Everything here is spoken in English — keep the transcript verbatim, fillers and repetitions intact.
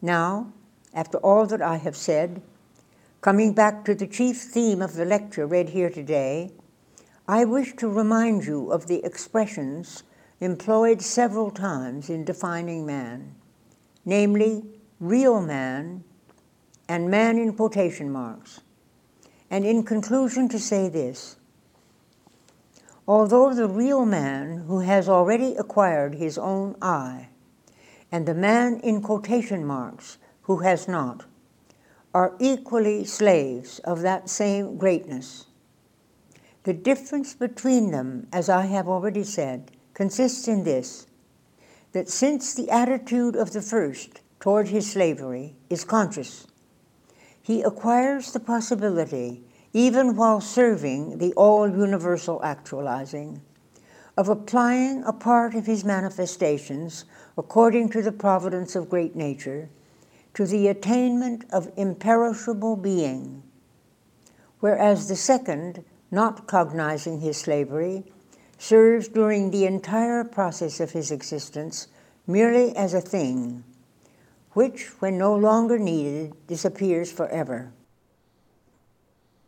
Now, after all that I have said, coming back to the chief theme of the lecture read here today, I wish to remind you of the expressions employed several times in defining man, namely, real man and man in quotation marks, and in conclusion to say this: although the real man who has already acquired his own I, and the man in quotation marks who has not, are equally slaves of that same greatness, the difference between them, as I have already said, consists in this, that since the attitude of the first toward his slavery is conscious, he acquires the possibility, even while serving the all-universal actualizing, of applying a part of his manifestations, according to the providence of great nature, to the attainment of imperishable being, whereas the second, not cognizing his slavery, serves during the entire process of his existence merely as a thing, which, when no longer needed, disappears forever.